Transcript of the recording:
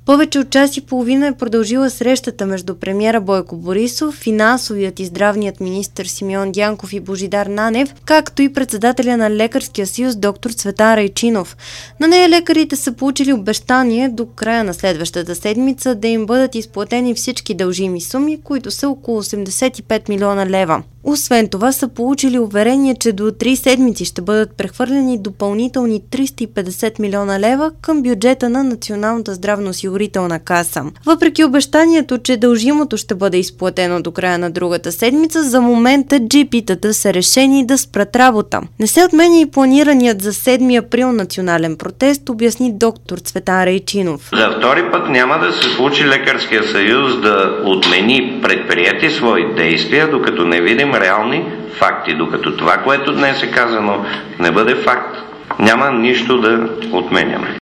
Повече от час и половина е продължила срещата между премиера Бойко Борисов, финансовият и здравният министър Симеон Дянков и Божидар Нанев, както и председателя на Лекарския съюз доктор Цветан Райчинов. На нея лекарите са получили обещание до края на следващата седмица да им бъдат изплатени всички дължими суми, които са около 85 милиона лева. Освен това са получили уверение, че до 3 седмици ще бъдат прехвърлени допълнителни 350 милиона лева към бюджета на Националната здравноосигурителна каса. Въпреки обещанието, че дължимото ще бъде изплатено до края на другата седмица, за момента джипитата са решени да спрат работа. Не се отменя и планираният за 7 април национален протест, обясни доктор Цветан Райчинов. За втори път няма да се случи Лекарския съюз да отмени предприети свои действия, докато не видим реални факти, докато това, което днес е казано, не бъде факт. Няма нищо да отменяме.